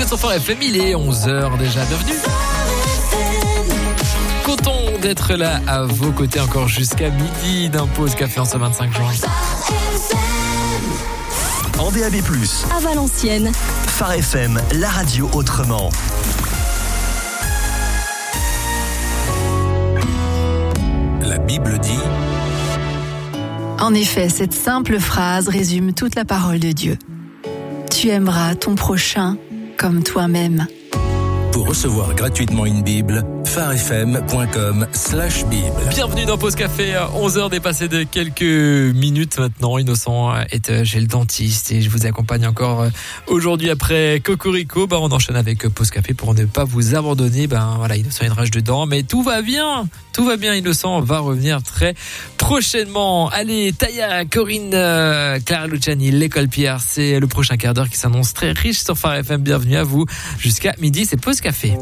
sur Phare FM, il est 11h déjà, bienvenue. Content d'être là à vos côtés encore jusqu'à midi d'un pause café en ce 25 juin. En DAB+, à Valenciennes. Phare FM, la radio autrement. La Bible dit... En effet, cette simple phrase résume toute la parole de Dieu. Tu aimeras ton prochain comme toi-même. Pour recevoir gratuitement une Bible, pharefm.com/Bible. Bienvenue dans Pause Café, 11h dépassé de quelques minutes maintenant. Innocent est chez le dentiste et je vous accompagne encore aujourd'hui après Cocorico. On enchaîne avec Pause Café pour ne pas vous abandonner. Voilà, Innocent a une rage de dents, mais tout va bien. Tout va bien, Innocent va revenir très prochainement. Allez, Taya, Corinne, Clara Luciani, l'école Pierre, c'est le prochain quart d'heure qui s'annonce très riche sur Phare FM. Bienvenue à vous jusqu'à midi, c'est Pause Café.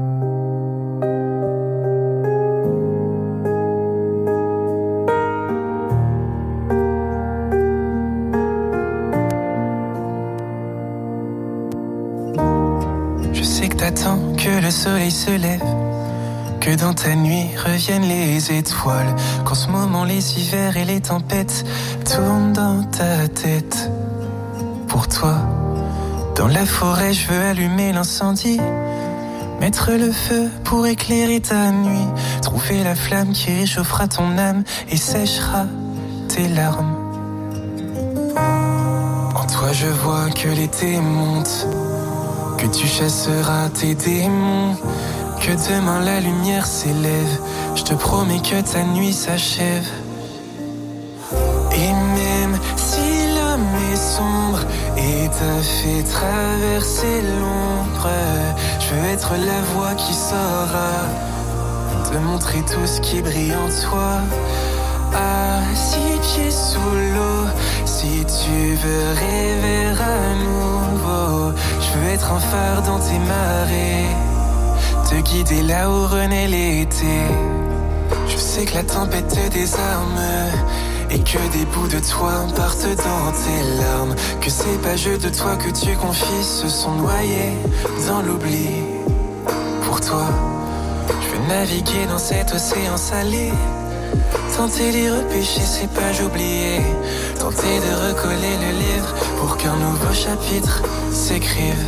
Je sais que t'attends que le soleil se lève, que dans ta nuit reviennent les étoiles, qu'en ce moment les hivers et les tempêtes tournent dans ta tête. Pour toi, dans la forêt je veux allumer l'incendie, mettre le feu pour éclairer ta nuit, trouver la flamme qui réchauffera ton âme et séchera tes larmes. En toi je vois que l'été monte, que tu chasseras tes démons, que demain la lumière s'élève, je te promets que ta nuit s'achève. Et même si l'homme est sombre et t'a fait traverser l'ombre, je veux être la voix qui saura te montrer tout ce qui brille en toi. À 6 pieds sous l'eau, si tu veux rêver à nouveau, je veux être un phare dans tes marées, te guider là où renaît l'été. Je sais que la tempête te désarme et que des bouts de toi partent dans tes larmes, que ces pages de toi que tu confies se sont noyées dans l'oubli. Pour toi, je veux naviguer dans cet océan salé, tenter d'y repêcher ces pages oubliées, tenter de recoller le livre pour qu'un nouveau chapitre s'écrive.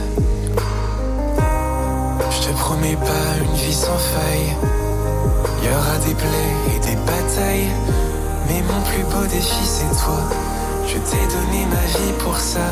Je te promets pas une vie sans faille, y aura des plaies et des batailles, mais mon plus beau défi c'est toi, je t'ai donné ma vie pour ça.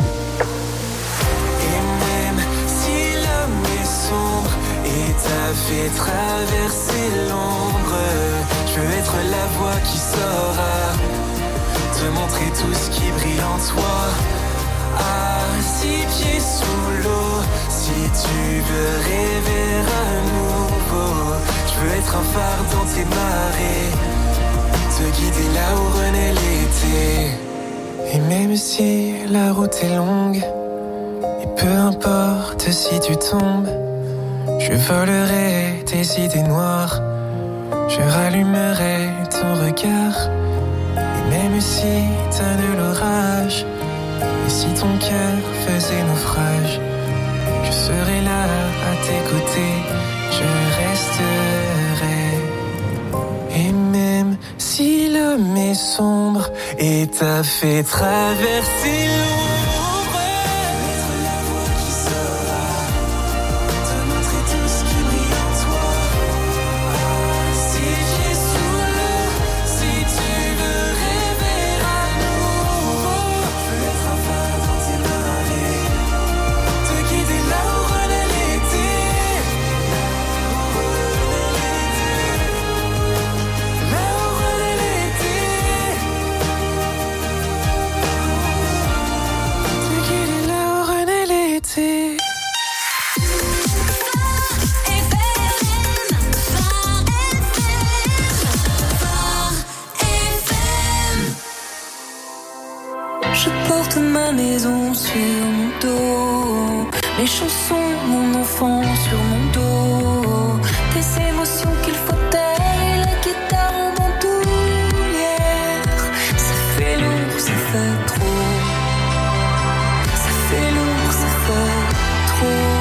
Et même si l'homme est sombre et t'a fait traverser l'ombre, je veux être la voix qui saura te montrer tout ce qui brille en toi. À 6 pieds sous l'eau, si tu veux rêver à nouveau, je veux être un phare dans tes marées, te guider là où renaît l'été. Et même si la route est longue, et peu importe si tu tombes, je volerai tes idées noires, je rallumerai ton regard. Et même si t'as de l'orage, et si ton cœur faisait naufrage, je serai là à tes côtés, je resterai. Et même si l'homme est sombre et t'a fait traverser l'ombre, Je porte ma maison sur mon dos, mes chansons, mon enfant sur mon dos, des émotions qu'il faut taire et la guitare en bandoulière. Ça fait lourd, ça fait trop, ça fait lourd, ça fait trop.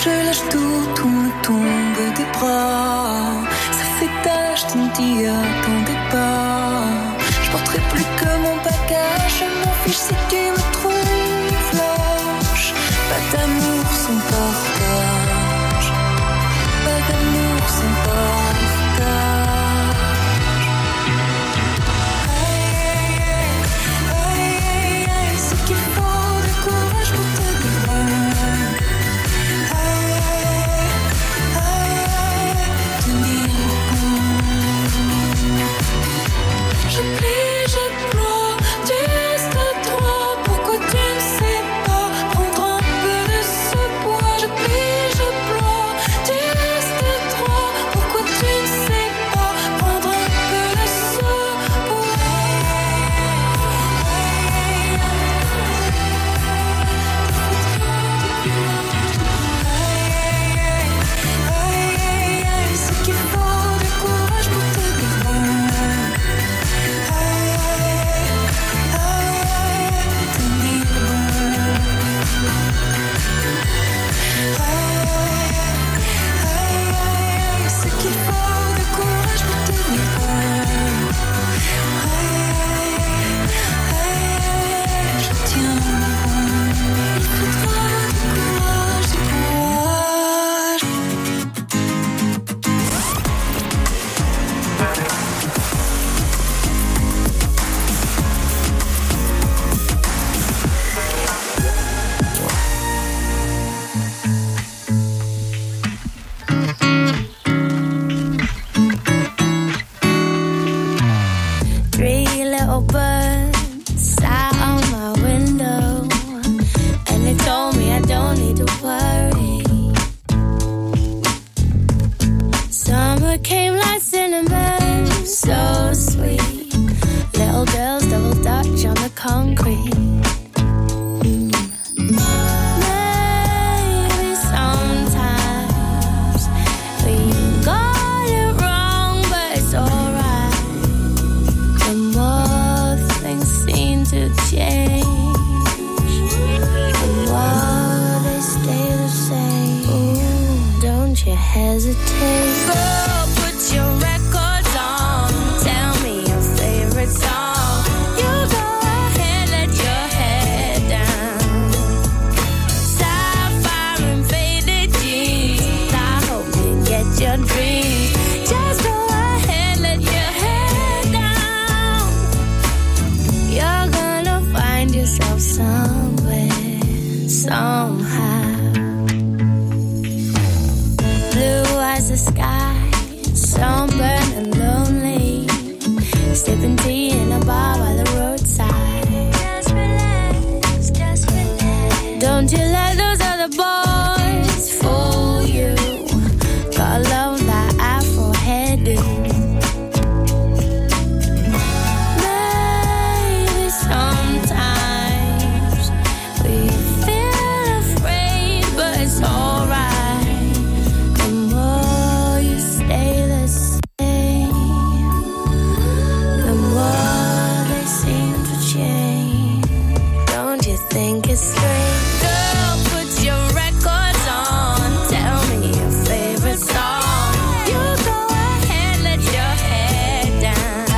je lâche tout me tombe des bras. Ça fait tâche, tu me dis attendez pas. Je porterai plus que mon bagage, je m'en fiche si tu me trouves lâche. Pas d'amour sans partage, pas d'amour sans partage. Ce qu'il faut de courage pour te dire. Je plie, je ploie, tu restes droit. Pourquoi tu ne sais pas prendre un peu de ce poids? Je plie, je ploie, tu restes droit. Pourquoi tu ne sais pas prendre un peu de ce Ce qu'il faut de courage pour te dire. Ce qu'il faut de courage pour te dire. Je tiens, il faudra du courage, du courage. Three little birds sat on my window, and they told me I don't need to worry. Summer came like cinnamon, so sweet. Little girls double dutch on the concrete. Maybe sometimes we got it wrong, but it's alright. The more things seem to change, the more they stay the same. Ooh, don't you hesitate. Girl, put your records on. Tell me your favorite song. You go ahead, let your head down. Sapphire and faded jeans. I hope you get your dreams. Just go ahead, let your head down. You're gonna find yourself somewhere, somehow. Blue as the sky, sunburned and lonely. Sipping tea in a bar by the roadside. Just relax, just relax. Don't you let those other boys fool you. Got love that afro hairdo. Maybe sometimes we feel afraid, but it's alright. The more you stay the same, the more they seem to change. Don't you think it's strange? Girl, put your records on. Tell me your favorite song. You go ahead, let your head down.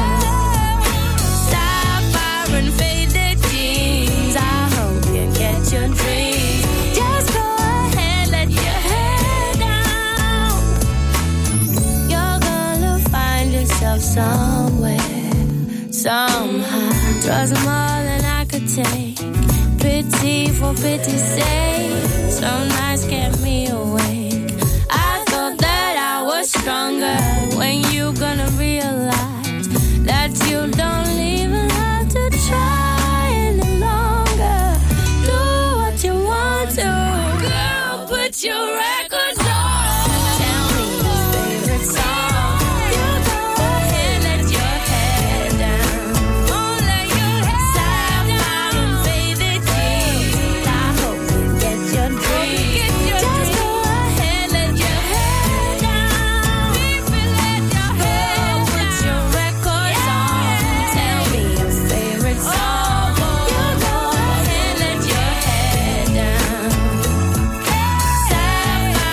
Sapphire and faded jeans. I hope you get your dreams. Just go ahead, let your head down. You're gonna find yourself somewhere, somehow. Twas more than I could take. Pity for pity's sake. Some nights kept me awake. I thought that I was stronger. When you gonna realize that you don't even have to try any longer? Do what you want to. Girl, put your records on. Tell me your favorite song. You go ahead, let your head down. Won't let your head Sapphire and faded jeans. I hope you get your dreams. Just go ahead, let your head down. Let your head down. Put your records on. Tell me your favorite song. You go ahead, let your head down. Sapphire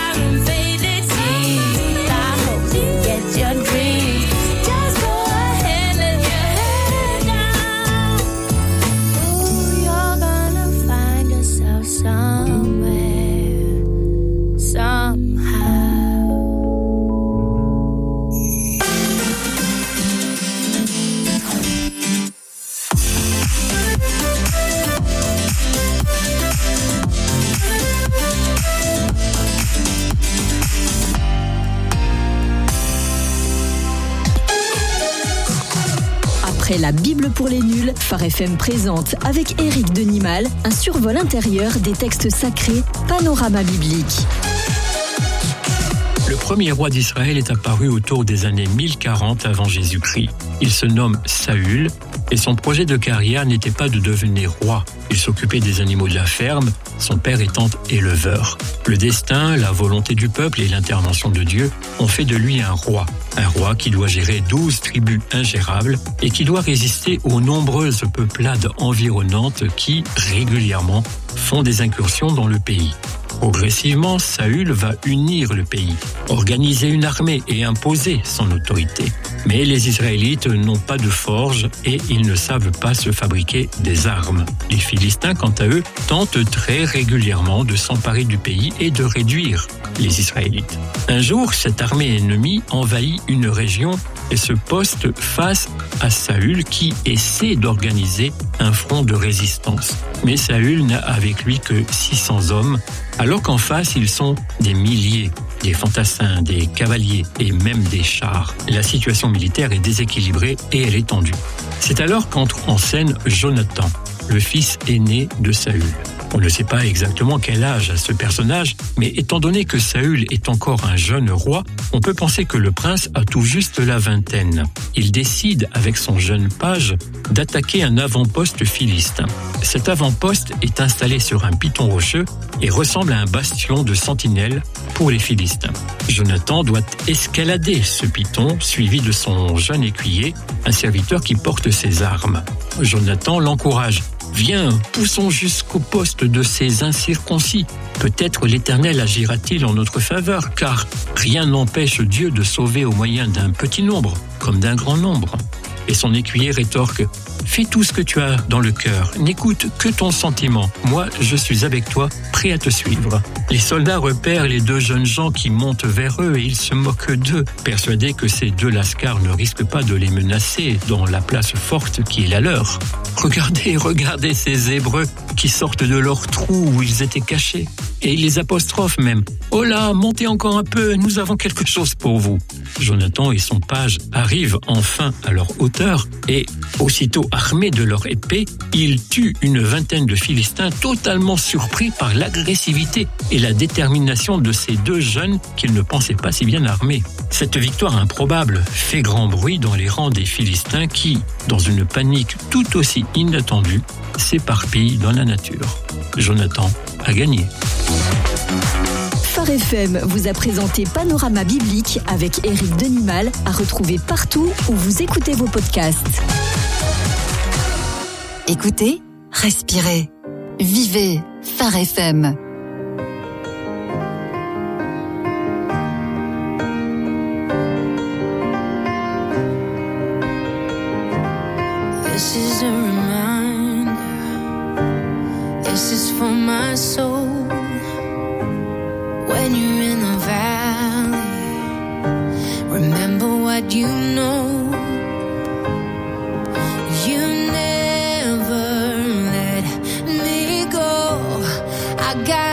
Après la Bible pour les nuls, Phare FM présente avec Éric Denimal un survol intérieur des textes sacrés, Panorama biblique. Le premier roi d'Israël est apparu autour des années 1040 avant Jésus-Christ. Il se nomme Saül et son projet de carrière n'était pas de devenir roi. Il s'occupait des animaux de la ferme, son père étant éleveur. Le destin, la volonté du peuple et l'intervention de Dieu ont fait de lui un roi. Un roi qui doit gérer 12 tribus ingérables et qui doit résister aux nombreuses peuplades environnantes qui, régulièrement, font des incursions dans le pays. Progressivement, Saül va unir le pays, organiser une armée et imposer son autorité. Mais les Israélites n'ont pas de forge et ils ne savent pas se fabriquer des armes. Les Philistins, quant à eux, tentent très régulièrement de s'emparer du pays et de réduire les Israélites. Un jour, cette armée ennemie envahit une région et se poste face à Saül qui essaie d'organiser un front de résistance. Mais Saül n'a avec lui que 600 hommes, alors qu'en face, ils sont des milliers, des fantassins, des cavaliers et même des chars. La situation militaire est déséquilibrée et elle est tendue. C'est alors qu'entre en scène Jonathan, le fils aîné de Saül. On ne sait pas exactement quel âge a ce personnage, mais étant donné que Saül est encore un jeune roi, on peut penser que le prince a tout juste la vingtaine. Il décide, avec son jeune page, d'attaquer un avant-poste philistin. Cet avant-poste est installé sur un piton rocheux et ressemble à un bastion de sentinelle pour les Philistins. Jonathan doit escalader ce piton, suivi de son jeune écuyer, un serviteur qui porte ses armes. Jonathan l'encourage. Viens, poussons jusqu'au poste de ces incirconcis. Peut-être l'Éternel agira-t-il en notre faveur, car rien n'empêche Dieu de sauver au moyen d'un petit nombre, comme d'un grand nombre. Et son écuyer rétorque, fais tout ce que tu as dans le cœur, n'écoute que ton sentiment. Moi, je suis avec toi, prêt à te suivre. Les soldats repèrent les deux jeunes gens qui montent vers eux et ils se moquent d'eux, persuadés que ces deux lascars ne risquent pas de les menacer dans la place forte qui est la leur. Regardez ces Hébreux qui sortent de leur trou où ils étaient cachés. Et ils les apostrophent même. Oh là, montez encore un peu, nous avons quelque chose pour vous. Jonathan et son page arrivent enfin à leur hauteur et, aussitôt armés de leur épée, ils tuent une vingtaine de Philistins totalement surpris par l'agressivité et la détermination de ces deux jeunes qu'ils ne pensaient pas si bien armés. Cette victoire improbable fait grand bruit dans les rangs des Philistins qui, dans une panique tout aussi inattendue, s'éparpillent dans la nature. Jonathan a gagné. Phare FM vous a présenté Panorama biblique avec Éric Denimal, à retrouver partout où vous écoutez vos podcasts. Écoutez, respirez, vivez Phare FM. This is a reminder. This is for my soul. When you're in the valley, remember what you know. You never let me go. I got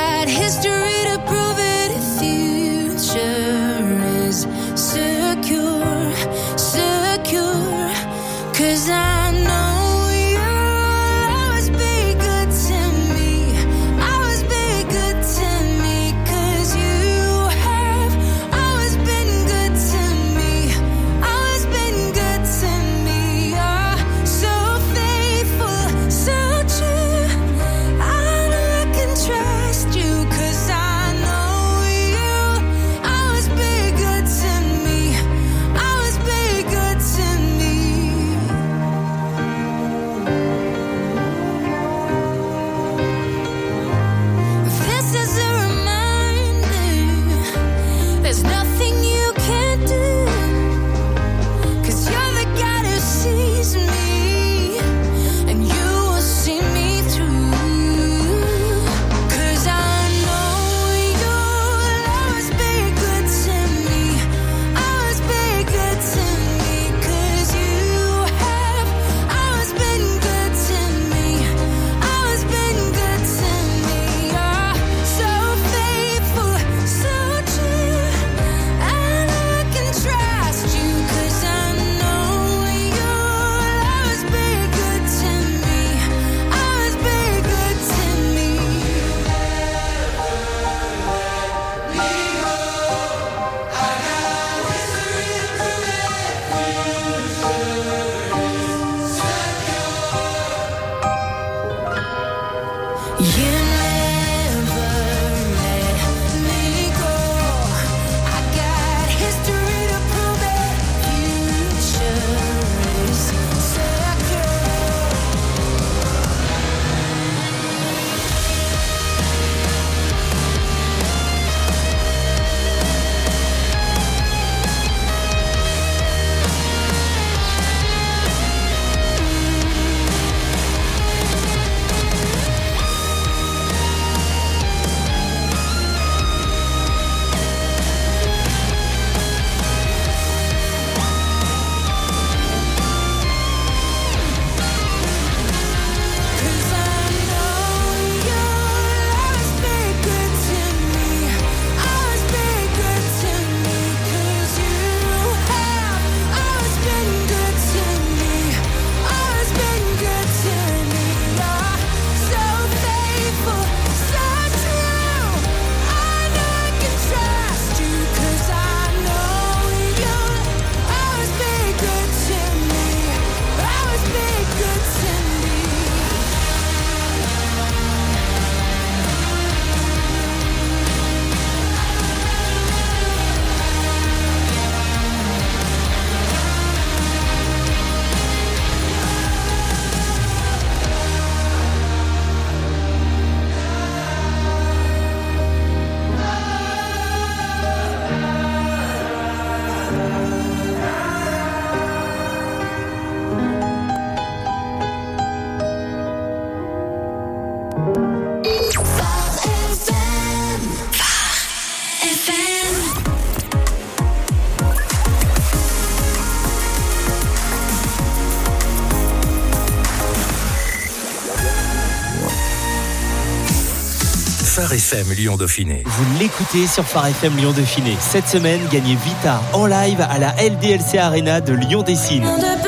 Phare FM Lyon Dauphiné. Vous l'écoutez sur Phare FM Lyon Dauphiné. Cette semaine, gagnez Vita en live à la LDLC Arena de Lyon-Dessines.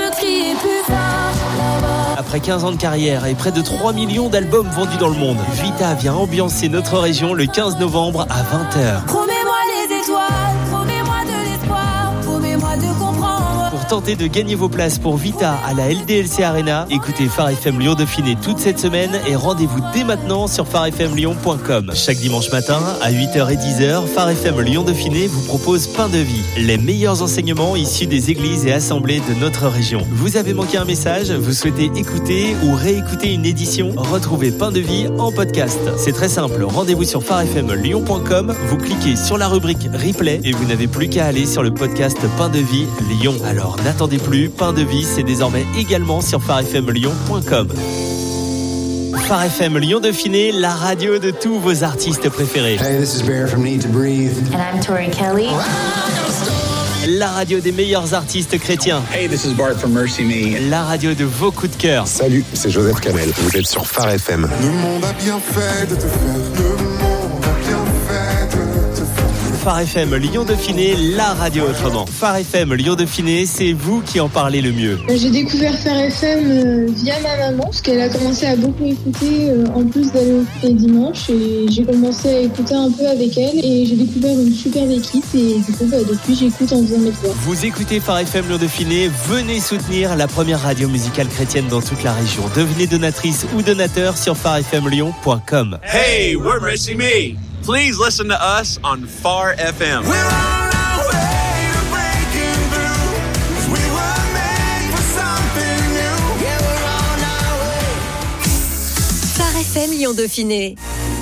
Après 15 ans de carrière et près de 3 millions d'albums vendus dans le monde, Vita vient ambiancer notre région le 15 novembre à 20h. Promets-moi les étoiles, promets-moi de l'espoir, promets-moi de comprendre. Pour tenter de gagner vos places pour Vita à la LDLC Arena, écoutez Phare FM Lyon Dauphiné toute cette semaine et rendez-vous dès maintenant sur pharefmlyon.com. Chaque dimanche matin à 8h et 10h, Phare FM Lyon Dauphiné vous propose Pain de Vie, les meilleurs enseignements issus des églises et assemblées de notre région. Vous avez manqué un message, vous souhaitez écouter ou réécouter une édition, retrouvez Pain de Vie en podcast. C'est très simple, rendez-vous sur pharefmlyon.com, vous cliquez sur la rubrique replay et vous n'avez plus qu'à aller sur le podcast Pain de Vie Lyon. Alors n'attendez plus, Pain de Vie, c'est désormais également sur pharefmlyon.com. Phare FM Lyon Dauphiné, la radio de tous vos artistes préférés. Hey, this is Bear from Need to Breathe. And I'm Tori Kelly. La radio des meilleurs artistes chrétiens. Hey, this is Bart from Mercy Me. La radio de vos coups de cœur. Salut, c'est Joseph Camel. Vous êtes sur Phare FM. Le monde a bien fait de te faire. Le monde a bien fait de te faire. Phare FM Lyon Dauphiné, la radio autrement. Phare FM Lyon Dauphiné, c'est vous qui en parlez le mieux. J'ai découvert Phare FM via ma maman, parce qu'elle a commencé à beaucoup écouter, en plus d'aller au foot les dimanches, et j'ai commencé à écouter un peu avec elle, et j'ai découvert une superbe équipe, et du coup, depuis, j'écoute en faisant mes devoirs. Vous écoutez Phare FM Lyon Dauphiné, venez soutenir la première radio musicale chrétienne dans toute la région. Devenez donatrice ou donateur sur pharefmlyon.com. Hey, we're Mercy Me. Please listen to us on Phare FM. We're on our way to breaking through, 'cause we were made for something new. Yeah, we're on our way. Phare FM Lyon Dauphiné.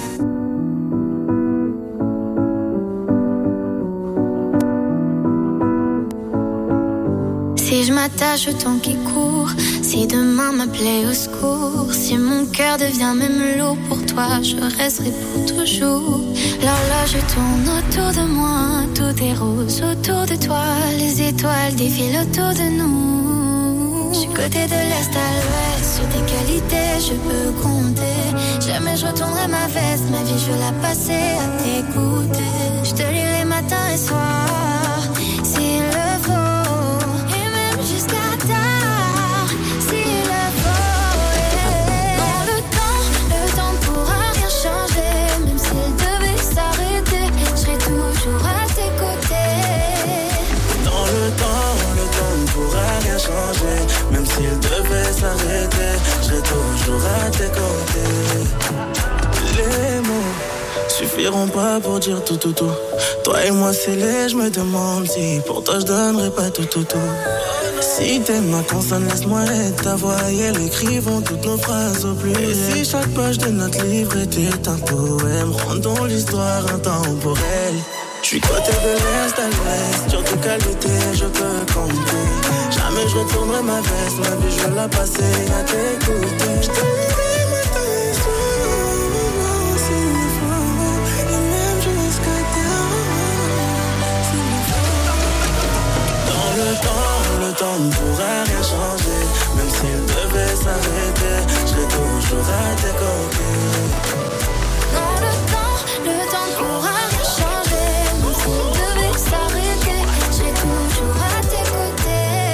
Si je m'attache au temps qui court, si demain m'appelait au secours, si mon cœur devient même lourd pour toi, je resterai pour toujours. L'horloge tourne autour de moi, tout est rose autour de toi, les étoiles défilent autour de nous. Du côté de l'est à l'ouest, sur tes qualités je peux compter. Jamais je retournerai ma veste, ma vie je veux la passer à t'écouter. Je te lirai matin et soir, s'il le faut. Même s'il devait s'arrêter, je serai toujours à tes côtés. Les mots suffiront pas pour dire tout. Toi et moi scellés, je me demande si pour toi je donnerais pas tout. Si t'aimes ma consonne, laisse-moi être ta voix et elle écrivons toutes nos phrases au pluriel. Et si chaque page de notre livre était un poème, rendons l'histoire intemporelle. Je suis côté de l'est à l'ouest, sur tes qualités je peux compter. Jamais je retournerai ma veste, ma vie je veux la passer à t'écouter. Je te lirai matin et soir, s'il faut, et même jusqu'à terre, s'il faut. Dans le temps ne pourra rien changer. Même s'il devait s'arrêter, je serai toujours à tes côtés. Dans le temps ne pourra rien changer. Même s'il devait s'arrêter, je serai toujours à tes côtés.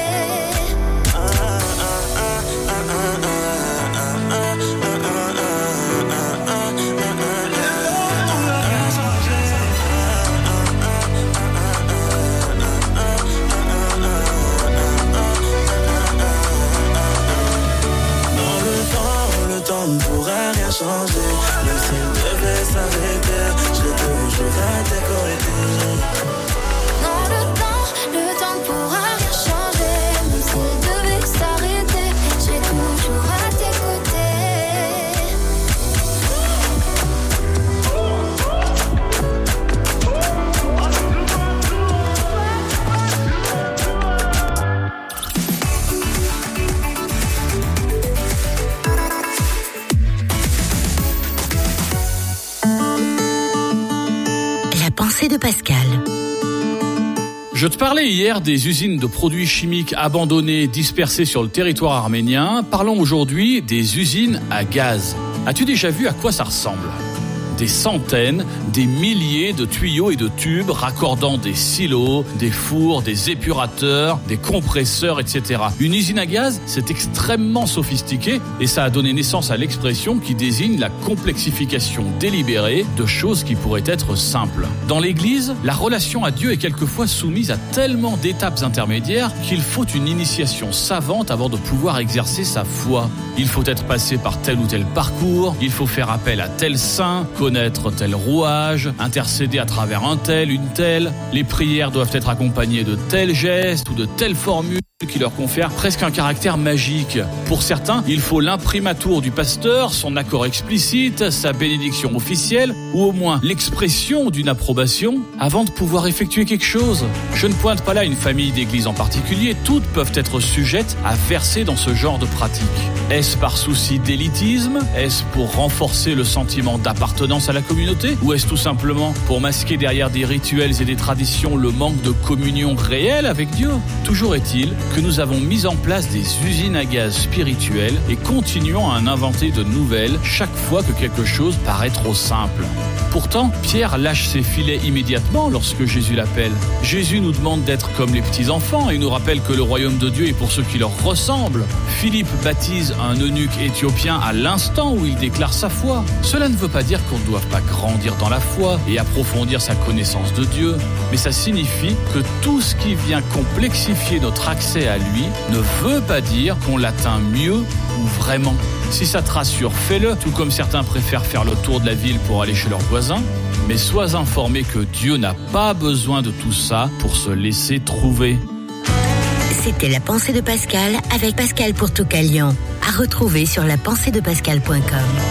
Le temps ne pourra rien changer. Même s'il devait s'arrêter, je serai toujours à tes côtés. Non, le temps ne pourra rien changer. Même s'il devait s'arrêter, je serai toujours à tes côtés. Pensée de Pascal. Je te parlais hier des usines de produits chimiques abandonnées, dispersées sur le territoire arménien. Parlons aujourd'hui des usines à gaz. As-tu déjà vu à quoi ça ressemble ? des centaines, des milliers de tuyaux et de tubes raccordant des silos, des fours, des épurateurs, des compresseurs, etc. Une usine à gaz, c'est extrêmement sophistiqué et ça a donné naissance à l'expression qui désigne la complexification délibérée de choses qui pourraient être simples. Dans l'Église, la relation à Dieu est quelquefois soumise à tellement d'étapes intermédiaires qu'il faut une initiation savante avant de pouvoir exercer sa foi. Il faut être passé par tel ou tel parcours, il faut faire appel à tel saint, connaître tel rouage, intercéder à travers un tel, une telle. Les prières doivent être accompagnées de tels gestes ou de telles formules qui leur confèrent presque un caractère magique. Pour certains, il faut l'imprimatur du pasteur, son accord explicite, sa bénédiction officielle, ou au moins l'expression d'une approbation, avant de pouvoir effectuer quelque chose. Je ne pointe pas là une famille d'église en particulier, toutes peuvent être sujettes à verser dans ce genre de pratique. Est-ce par souci d'élitisme? Est-ce pour renforcer le sentiment d'appartenance à la communauté? Ou est-ce tout simplement pour masquer derrière des rituels et des traditions le manque de communion réelle avec Dieu? Toujours est-il que nous avons mis en place des usines à gaz spirituelles et continuons à en inventer de nouvelles chaque fois que quelque chose paraît trop simple. Pourtant, Pierre lâche ses filets immédiatement lorsque Jésus l'appelle. Jésus nous demande d'être comme les petits-enfants et nous rappelle que le royaume de Dieu est pour ceux qui leur ressemblent. Philippe baptise un eunuque éthiopien à l'instant où il déclare sa foi. Cela ne veut pas dire qu'on ne doit pas grandir dans la foi et approfondir sa connaissance de Dieu, mais ça signifie que tout ce qui vient complexifier notre accès à lui ne veut pas dire qu'on l'atteint mieux ou vraiment. Si ça te rassure, fais-le, tout comme certains préfèrent faire le tour de la ville pour aller chez leurs voisins. Mais sois informé que Dieu n'a pas besoin de tout ça pour se laisser trouver. C'était la pensée de Pascal avec Pascal pour Toucalion. À retrouver sur lapenseedepascal.com.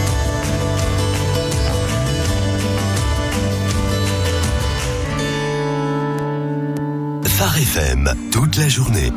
Phare FM, toute la journée.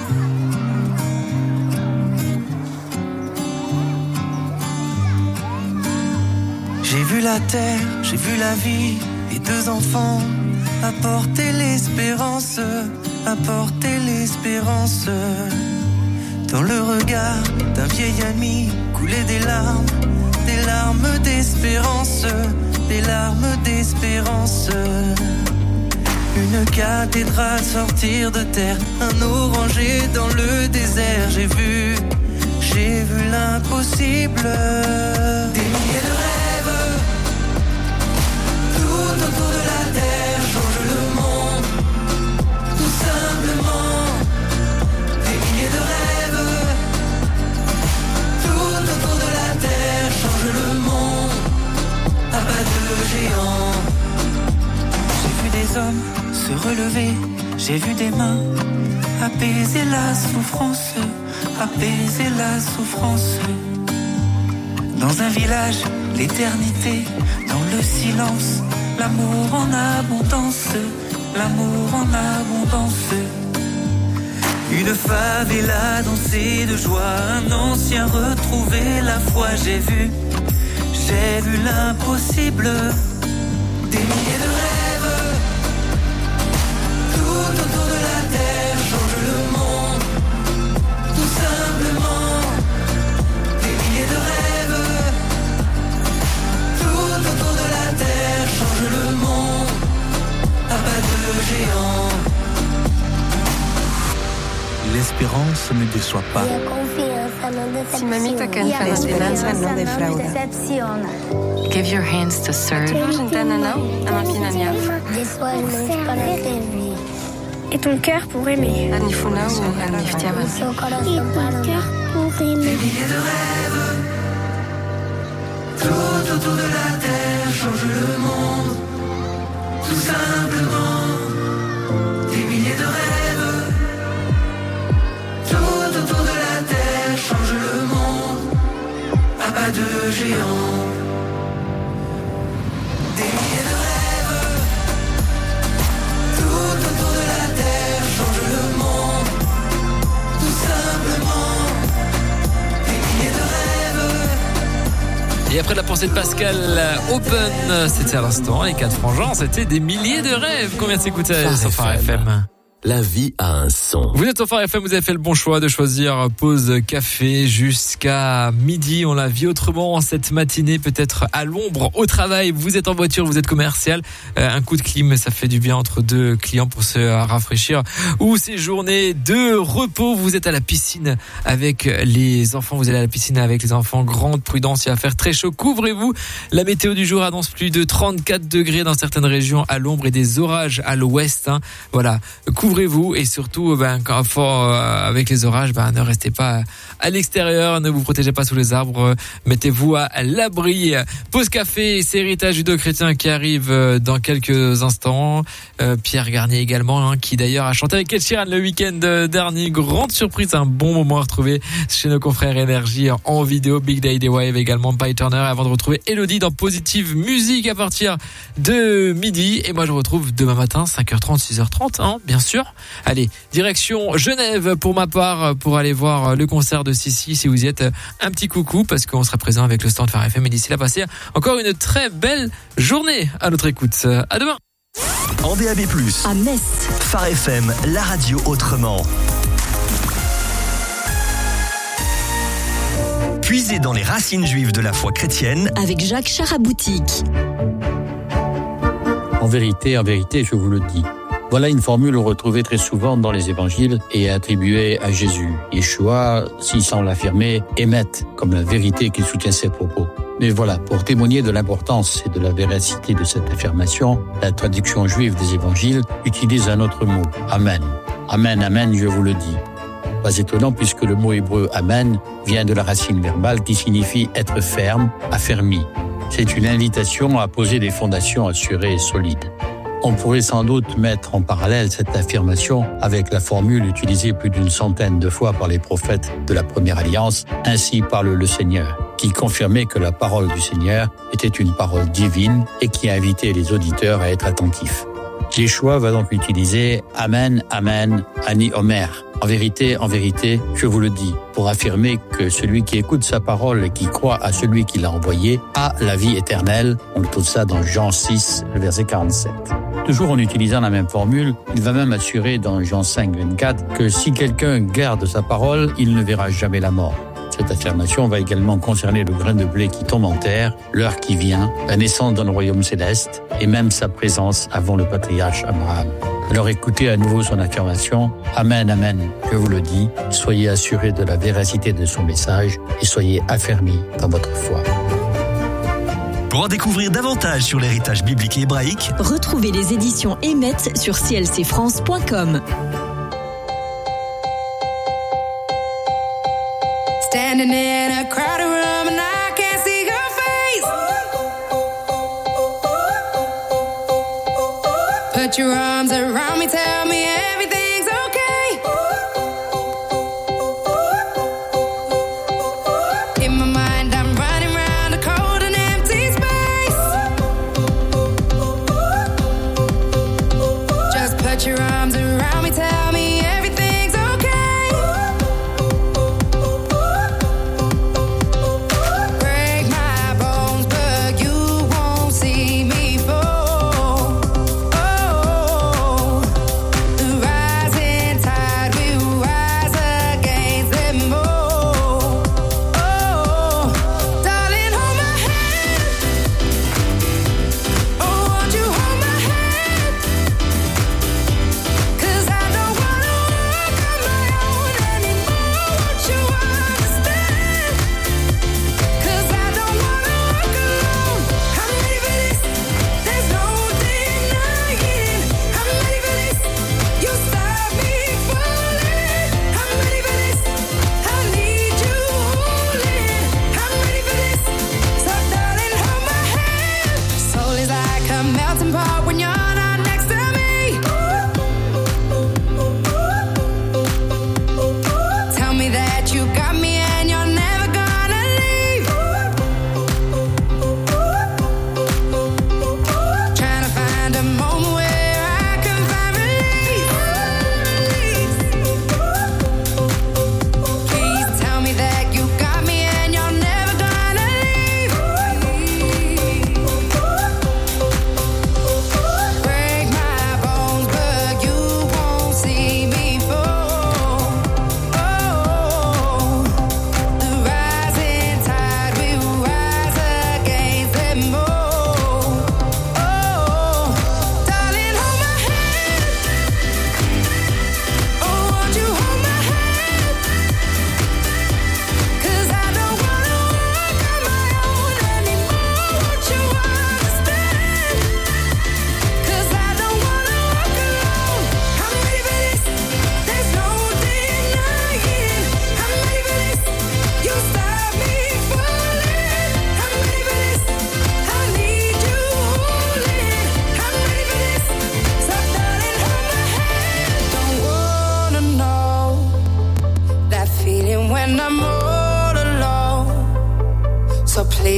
J'ai vu la terre, j'ai vu la vie, et deux enfants apporter l'espérance, apporter l'espérance. Dans le regard d'un vieil ami coulaient des larmes d'espérance, des larmes d'espérance. Une cathédrale sortir de terre, un oranger dans le désert. J'ai vu l'impossible. Des milliers de rêves, tout autour de la terre change le monde, tout simplement. Des milliers de rêves, tout autour de la terre change le monde, à bas de géants. J'ai vu des hommes se relever, j'ai vu des mains apaiser la souffrance, apaiser la souffrance. Dans un village, l'éternité, dans le silence, l'amour en abondance, l'amour en abondance. Une favela dansée de joie, un ancien retrouver la foi. J'ai vu l'impossible, des milliers de rêves, tout autour de la terre change le monde, tout simplement. Des milliers de rêves, tout autour de la terre change le monde, à bas de géants. L'espérance ne déçoit pas. Si mamita canta la esperanza no defrauda. Give your hands to serve. Et ton cœur pour aimer. Et ton cœur pour aimer. Des milliers de rêves, tout autour de la terre change le monde, tout simplement. Des milliers de rêves, tout autour de la terre change le monde, à bas de géants. Des milliers de rêves, tout autour de la terre change le monde, tout simplement. Des milliers de rêves. Et après la pensée de Pascal, Open, c'était à l'instant, les 4 frangins, c'était des milliers de rêves qu'on vient de s'écouter sur Phare FM. la vie a un son. Vous êtes au Phare FM, vous avez fait le bon choix de choisir pause café jusqu'à midi. On la vit autrement cette matinée, peut-être à l'ombre, au travail. Vous êtes en voiture, vous êtes commercial. Un coup de clim, ça fait du bien entre deux clients pour se rafraîchir. Ou ces journées de repos, vous êtes à la piscine avec les enfants. Vous allez à la piscine avec les enfants. Grande prudence, il va faire très chaud. Couvrez-vous. La météo du jour annonce plus de 34 degrés dans certaines régions à l'ombre et des orages à l'ouest. Voilà, couvrez-vous et surtout, avec les orages, ne restez pas à l'extérieur, ne vous protégez pas sous les arbres, mettez-vous à l'abri. Pause café, c'est Héritage Judéo-Chrétien qui arrive dans quelques instants. Pierre Garnier également, qui d'ailleurs a chanté avec Ed Sheeran le week-end dernier. Grande surprise, un bon moment à retrouver chez nos confrères Énergie en vidéo. Big Day Day Wave également, by Turner, avant de retrouver Elodie dans Positive Musique à partir de midi. Et moi je retrouve demain matin 5h30, 6h30, bien sûr. Allez, direction Genève pour ma part, pour aller voir le concert de Sissi. Si vous y êtes, un petit coucou, parce qu'on sera présent avec le stand Phare FM. Et d'ici là, passez encore une très belle journée à notre écoute. À demain. En DAB+, à Metz, Phare FM, la radio autrement. Puisez dans les racines juives de la foi chrétienne avec Jacques Charaboutique. En vérité, je vous le dis. Voilà une formule retrouvée très souvent dans les évangiles et attribuée à Jésus. Yeshua, s'il semble l'affirmer, émet comme la vérité qui soutient ses propos. Mais voilà, pour témoigner de l'importance et de la véracité de cette affirmation, la traduction juive des évangiles utilise un autre mot, amen. Amen, amen, je vous le dis. Pas étonnant puisque le mot hébreu amen vient de la racine verbale qui signifie être ferme, affermi. C'est une invitation à poser des fondations assurées et solides. On pourrait sans doute mettre en parallèle cette affirmation avec la formule utilisée plus d'une centaine de fois par les prophètes de la Première Alliance, « Ainsi parle le Seigneur », qui confirmait que la parole du Seigneur était une parole divine et qui invitait les auditeurs à être attentifs. Yeshua va donc utiliser « Amen, Amen, Ani Omer ». En vérité, je vous le dis, pour affirmer que celui qui écoute sa parole et qui croit à celui qui l'a envoyé a la vie éternelle. On trouve ça dans Jean 6, le verset 47. Toujours en utilisant la même formule, il va même assurer dans Jean 5, 24 que si quelqu'un garde sa parole, il ne verra jamais la mort. Cette affirmation va également concerner le grain de blé qui tombe en terre, l'heure qui vient, la naissance dans le royaume céleste et même sa présence avant le patriarche Abraham. Alors écoutez à nouveau son affirmation. Amen, amen, je vous le dis. Soyez assurés de la véracité de son message et soyez affermis dans votre foi. Pour en découvrir davantage sur l'héritage biblique et hébraïque, retrouvez les éditions Emet sur clcfrance.com. Standing in a crowded room and I can't see your face. Put your arms around me, tell me everything's okay. In my mind I'm running round a cold and empty space. Just put your arms around me, tell me everything's okay. Break my bones, but you won't see me fall. Oh, the right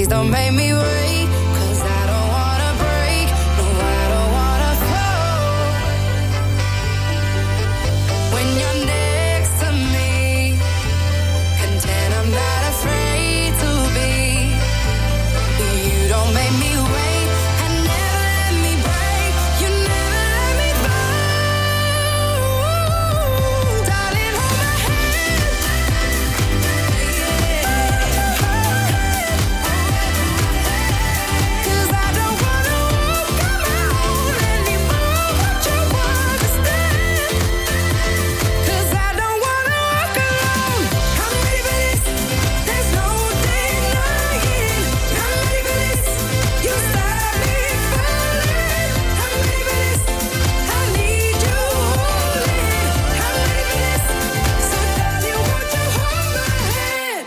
Please don't make me wait, 'cause I don't wanna break. No, I don't wanna fall. When you're next to me, content I'm not afraid to be. You don't make me wait, and never let me break. You never let me fall. Darling, hold my hand. Cause I don't wanna walk on my own anymore. But you understand. Cause I don't wanna walk alone. I'm ready for this. There's no denying. I'm ready for this. You start me falling. I'm ready for this. I need you holding. I'm ready for this. So darling, won't you hold my hand?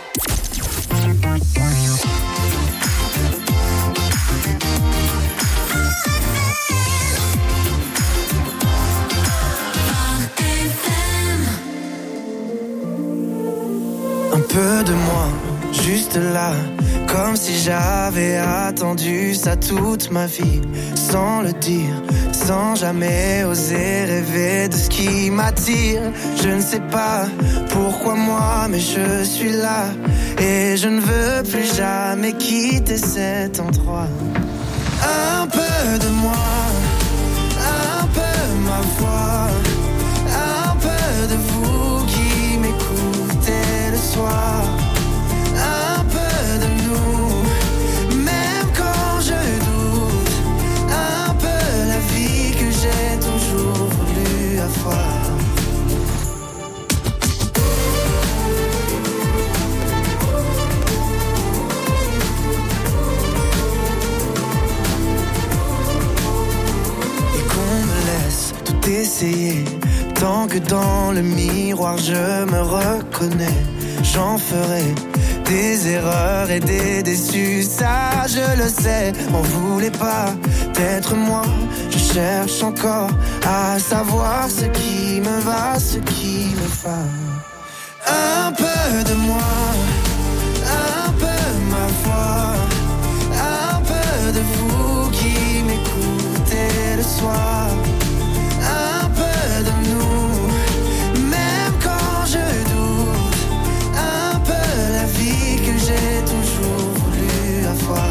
Un peu de moi, juste là, comme si j'avais attendu ça toute ma vie, sans le dire, sans jamais oser rêver de ce qui m'attire. Je ne sais pas pourquoi moi, mais je suis là, et je ne veux plus jamais quitter cet endroit. Un peu de moi, un peu ma voix, un peu de vous qui m'écoutez le soir, un peu de nous, même quand je doute, un peu la vie que j'ai toujours voulu avoir. Et qu'on me laisse tout essayer, tant que dans le miroir je me reconnais. J'en ferai des erreurs et des déçus, ça je le sais. On voulait pas d'être moi, je cherche encore à savoir ce qui me va, ce qui me va. Un peu de moi, un peu ma voix, un peu de vous qui m'écoutez le soir, un peu de nous, même quand je doute, un peu la vie que j'ai toujours voulu avoir.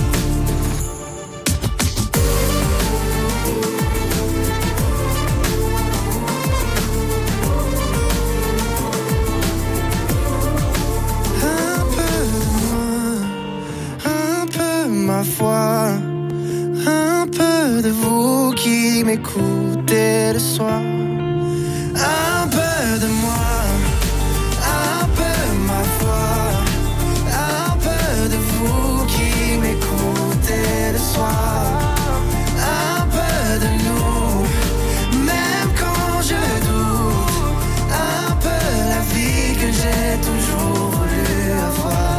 Un peu de moi, un peu ma foi, un peu de vous qui m'écoutez le soir, un peu de moi, un peu ma foi, un peu de vous qui m'écoutez le soir, un peu de nous, même quand je doute, un peu la vie que j'ai toujours voulu avoir.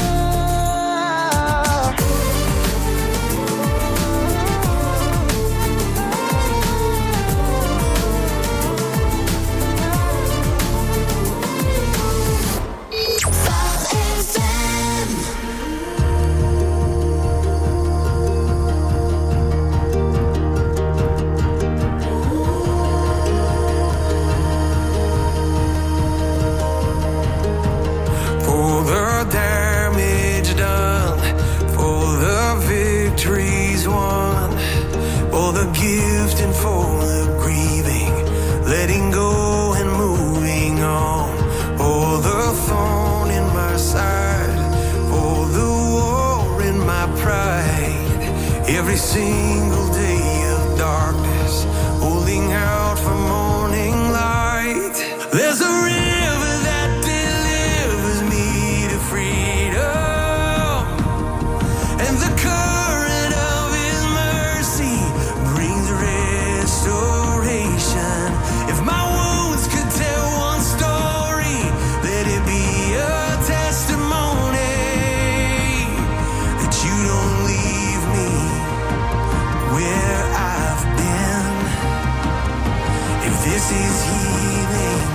For the damage done, for the victories won, for the gift and for the grieving, letting go and moving on, for the thorn in my side, for the war in my pride, every single day of darkness, holding out for morning light. There's a river that delivers me to freedom, and the current of His mercy brings restoration. If my wounds could tell one story, let it be a testimony that you don't leave me where I've been. If this is healing,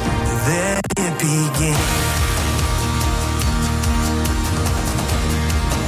let it begin.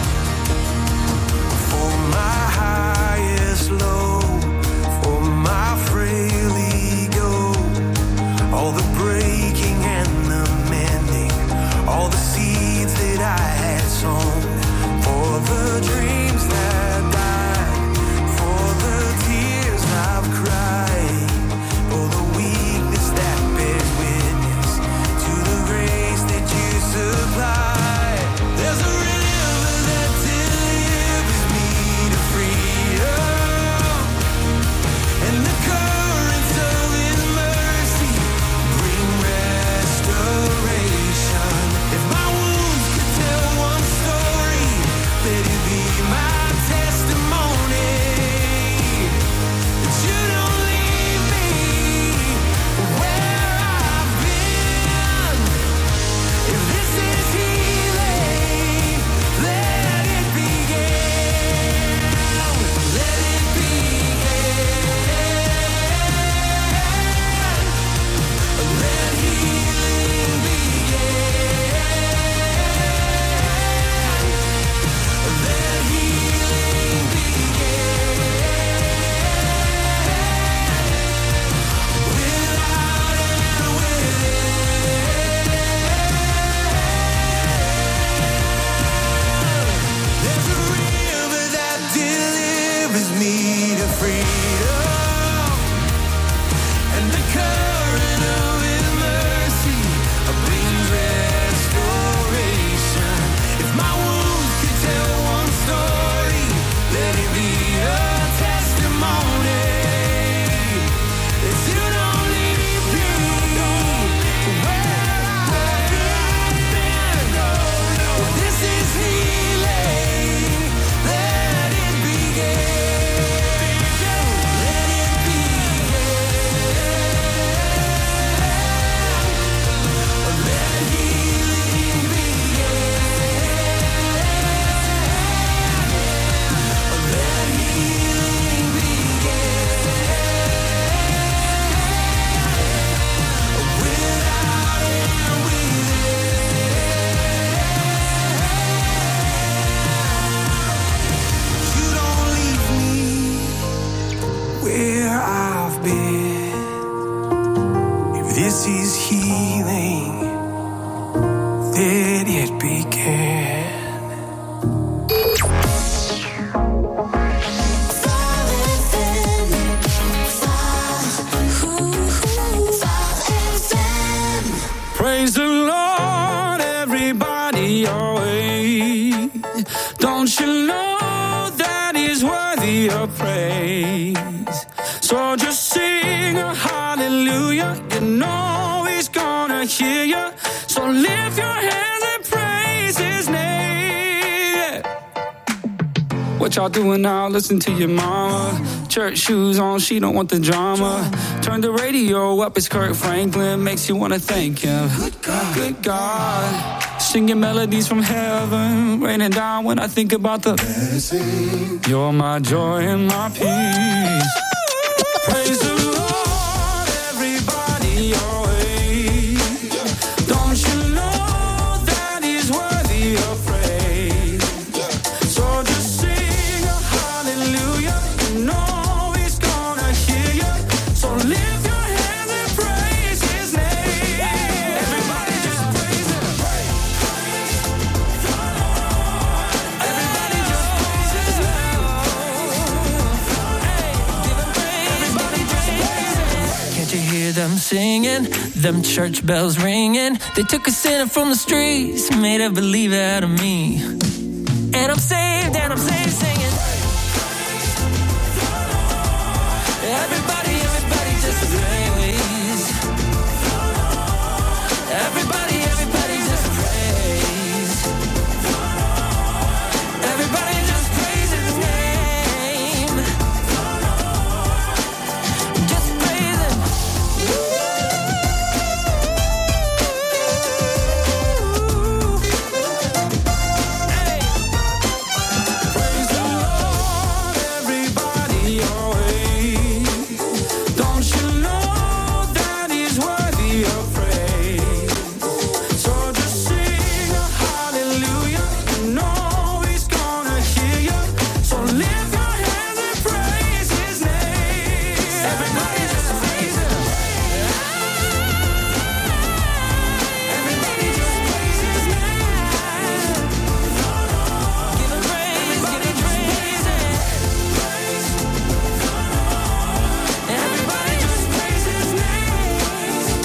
where I've been. If this is healing, then it began. Praise the Lord, everybody, always. Don't you know that He's worthy of praise? So just sing a hallelujah. You know He's gonna hear you. So lift your hands and praise His name. What y'all doing now? Listen to your mama. Church shoes on, she don't want the drama. Turn the radio up, it's Kirk Franklin. Makes you wanna thank Him. Good God. Singing melodies from heaven, raining down when I think about the blessing. You're my joy and my peace. Praise the Lord, everybody, always. Don't you know that He's worthy of praise? So just sing a hallelujah. You know He's gonna hear you. So lift your hands and praise His name. Everybody just praise Him. Everybody just praise His name. Hey, give Him praise. Everybody just praise Him. Can't you hear them singing? Them church bells ringing. They took a sinner from the streets, made a believer out of me. And I'm saved, singing. Everybody just praise. Everybody just praise. Everybody just praise His name. Just praise Him. Hey. Praise the Lord, everybody, always. Don't you know that He's worthy of praise? So just sing a hallelujah. You know He's gonna hear you. So lift your hands and praise His name. Everybody just praise Him. Everybody just praise His name. Give Him praise, give Him praise. Everybody just praise His name.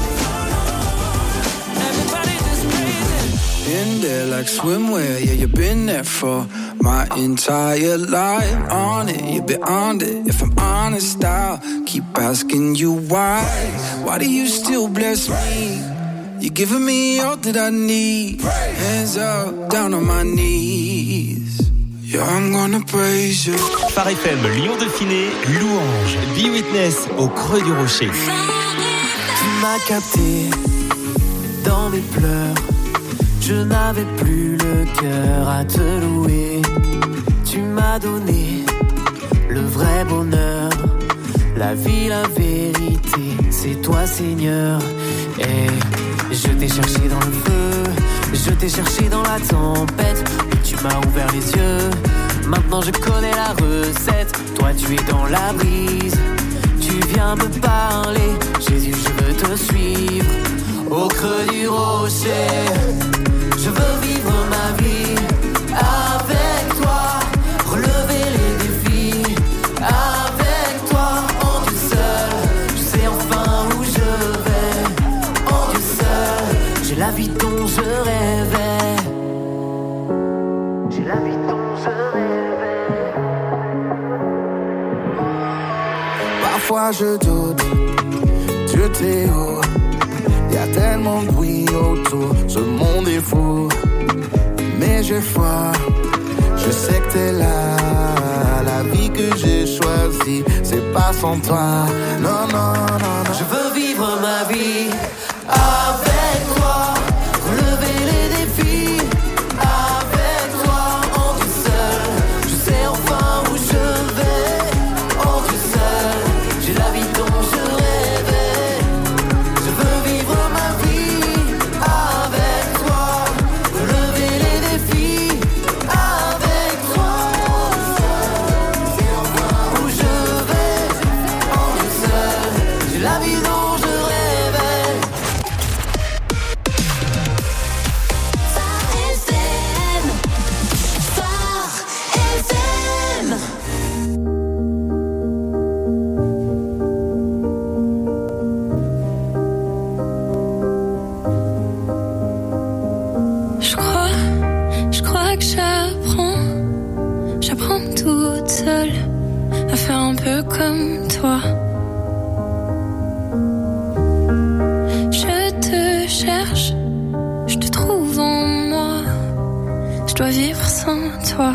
Everybody just praise Him. Been there like swimwear, yeah, you've been there for my entire life. On it, you've been on it. If I'm honest, I'll keep asking you why. Why do you still bless me? You're giving me all that I need. Hands up, down on my knees. Yeah, I'm gonna praise you. Phare FM, Lyon Dauphiné, Louange, Be Witness au Creux du Rocher. Tu m'as capté dans mes pleurs. Je n'avais plus le cœur à te louer. Tu m'as donné le vrai bonheur, la vie, la vérité. C'est toi, Seigneur. Et je t'ai cherché dans le feu, je t'ai cherché dans la tempête. Puis tu m'as ouvert les yeux. Maintenant je connais la recette. Toi tu es dans la brise. Tu viens me parler. Jésus, je veux te suivre au creux du rocher. Je veux vivre ma vie avec toi, relever les défis avec toi. En Dieu seul, je sais enfin où je vais. En Dieu seul, j'ai la vie dont je rêvais. J'ai la vie dont je rêvais. Parfois je doute, Dieu t'es haut. Y'a tellement de bruit autour, ce monde est fou. Mais j'ai foi, je sais que t'es là. La vie que j'ai choisie, c'est pas sans toi. Non, non, non, non. Je veux vivre ma vie avec toi, relever les défis avec toi. En Dieu seul, je sais enfin où je vais. En Dieu seul, j'ai la vie dont je rêvais. Je veux vivre ma vie avec toi, relever les défis avec toi. Je sais enfin où je vais. peu comme toi. Je te cherche, je te trouve en moi. Je dois vivre sans toi.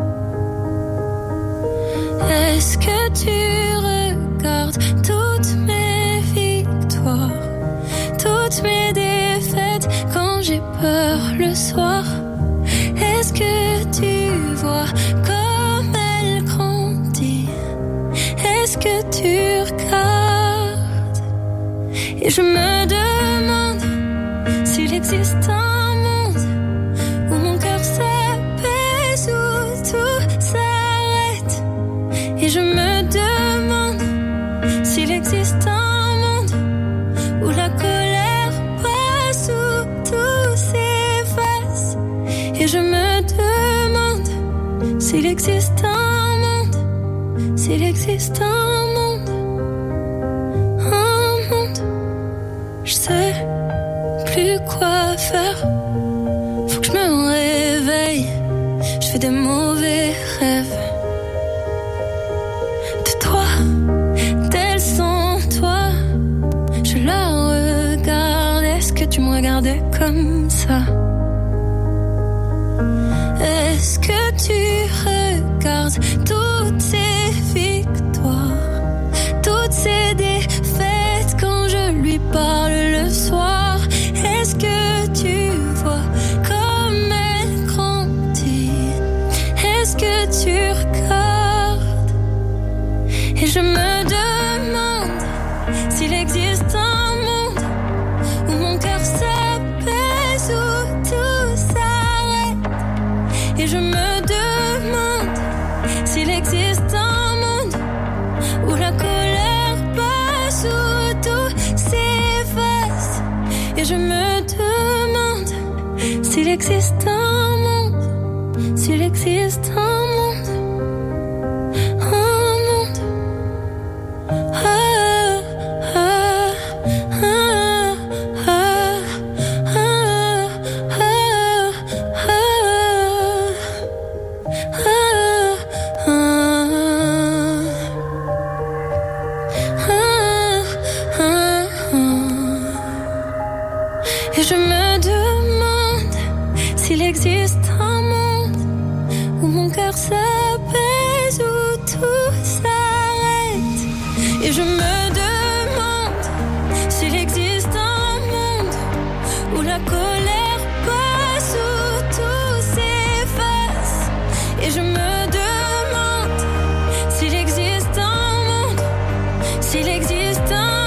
Est-ce que tu regardes toutes mes victoires, toutes mes défaites quand j'ai peur le soir? Est-ce que tu vois comme elle grandit? Est-ce que tu regardes? Et je me demande s'il existe un monde où mon cœur s'apaise, où tout s'arrête. Et je me demande s'il existe un monde où la colère passe, où tout s'efface. Et je me demande s'il existe un monde, s'il existe un monde, je sais plus quoi faire. Faut que je me réveille, je fais des mauvais rêves. De toi, tel sans toi, je la regarde. Est-ce que tu me regardais comme ça? Est-ce que tu regardes toutes ces victoires, toutes ces défaites quand je lui parle le soir? Est-ce que tu vois comme elle grandit? Est-ce que tu regardes? Et je me demande s'il existe un monde où mon cœur s'apaise, où tout s'arrête. Et je me demande s'il existe un monde où la colère passe, où tout s'efface. Et je me demande s'il existe un monde, s'il existe un monde. Et je me demande s'il existe un monde où mon cœur s'apaise, où tout s'arrête. Et je me demande s'il existe un monde où la colère passe, où tout s'efface. Et je me demande s'il existe un monde, s'il existe un monde.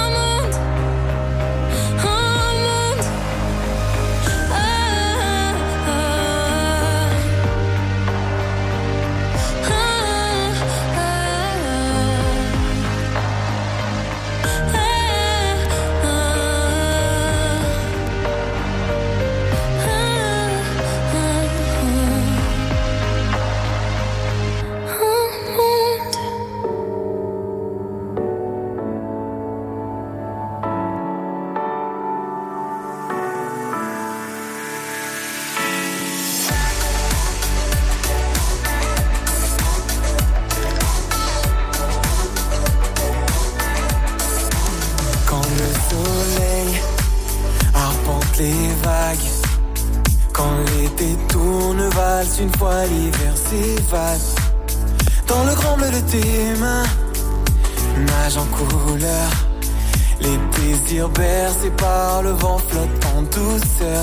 Les vagues, quand l'été tourne valse, une fois l'hiver s'évade. Dans le grand bleu de tes mains, nage en couleur. Les désirs bercés par le vent flottent en douceur.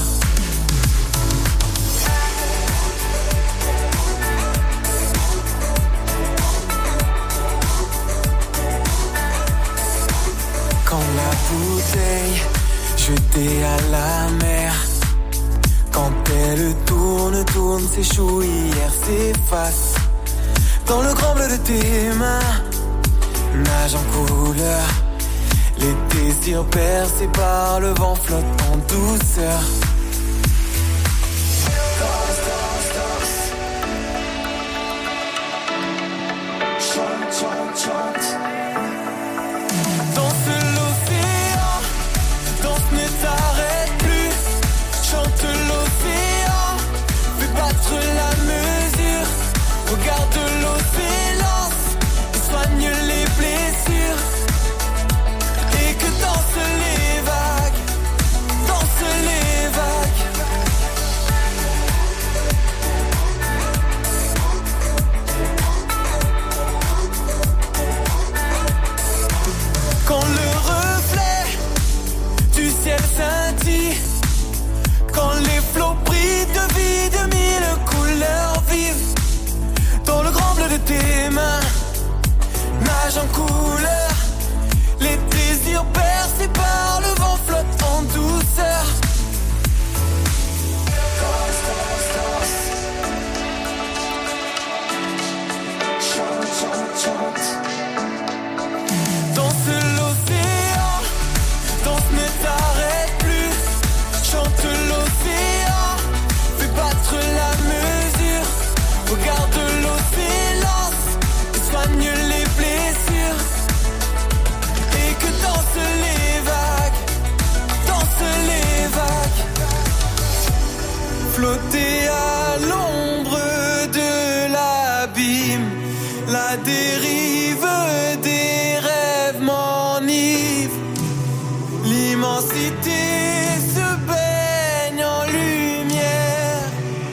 Quand la bouteille jetée à la mer, quand elle tourne, s'échoue, hier s'efface. Dans le grand bleu de tes mains, nage en couleur. Les désirs percés par le vent flottent en douceur. Danse l'océan, danse ne t'arrête plus. Chante l'océan, fais battre la mesure. Regarde l'eau s'élance et soigne les blessures. l'immensité se baigne en lumière.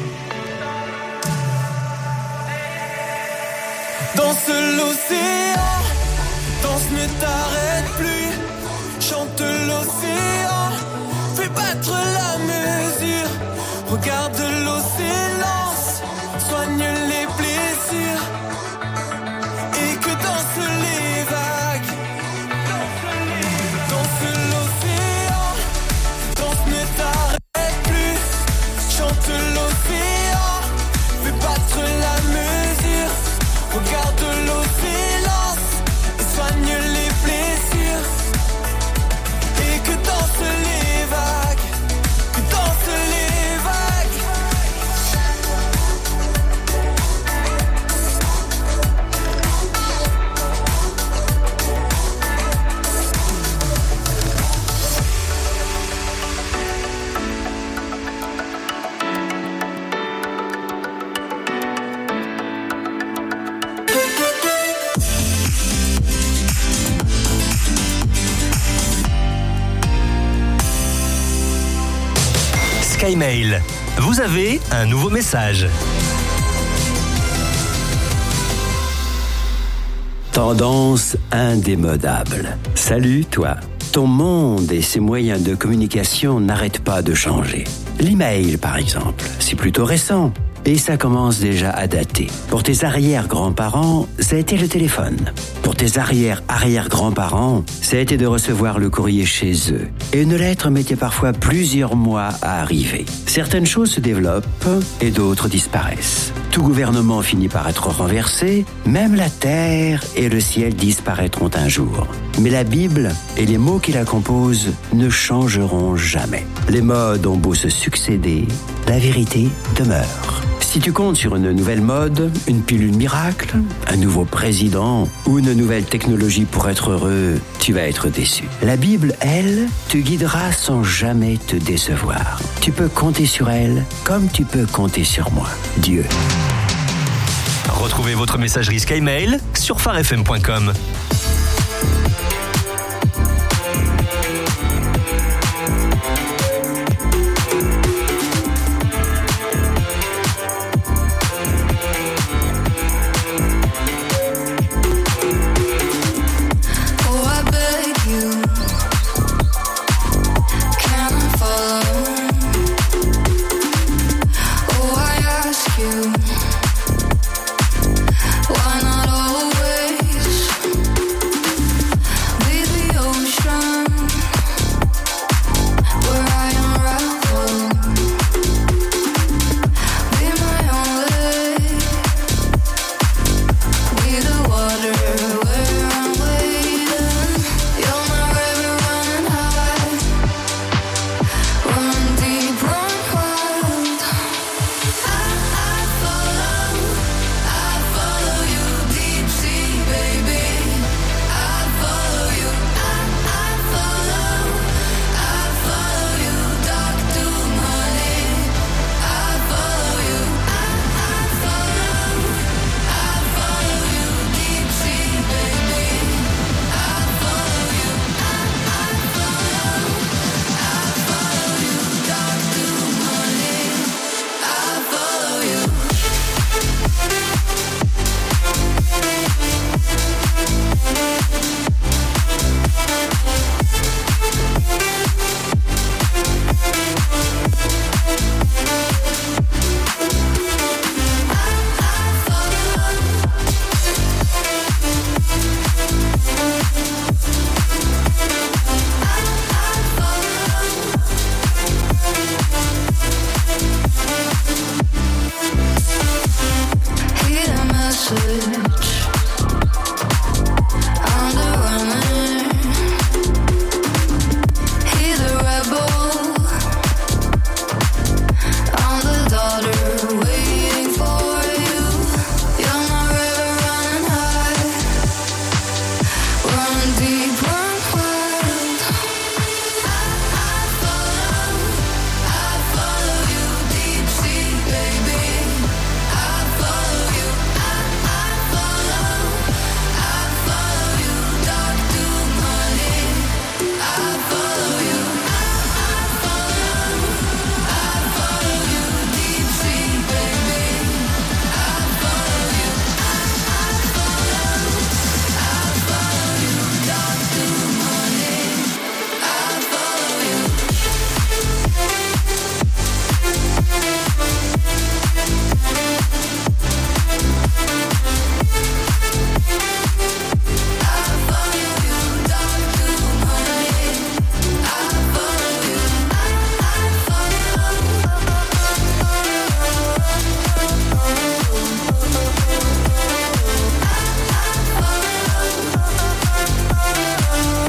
Danse l'océan, danse ne t'arrête plus. Chante l'océan, fais battre la mesure. Regarde l'eau s'élance, soigne les blessures. Et que dansent les vagues. Danse l'océan, danse ne t'arrête plus. Chante l'océan, fais battre la mesure. Regarde l'eau s'élance, et soigne les blessures. Et que dansent les vagues, que dansent les vagues. SkyMail, vous avez un nouveau message. Tendance indémodable. Salut toi. Ton monde et ses moyens de communication n'arrêtent pas de changer. L'email par exemple, c'est plutôt récent. Et ça commence déjà à dater. Pour tes arrière-grands-parents, ça a été le téléphone. Pour tes arrière-arrière-grands-parents, ça a été de recevoir le courrier chez eux. Et une lettre mettait parfois plusieurs mois à arriver. Certaines choses se développent et d'autres disparaissent. Tout gouvernement finit par être renversé, même la terre et le ciel disparaîtront un jour. Mais la Bible et les mots qui la composent ne changeront jamais. Les modes ont beau se succéder, la vérité demeure. Si tu comptes sur une nouvelle mode, une pilule miracle, un nouveau président ou une nouvelle technologie pour être heureux, tu vas être déçu. La Bible, elle, te guidera sans jamais te décevoir. Tu peux compter sur elle comme tu peux compter sur moi, Dieu. Retrouvez votre messagerie SkyMail sur farfm.com.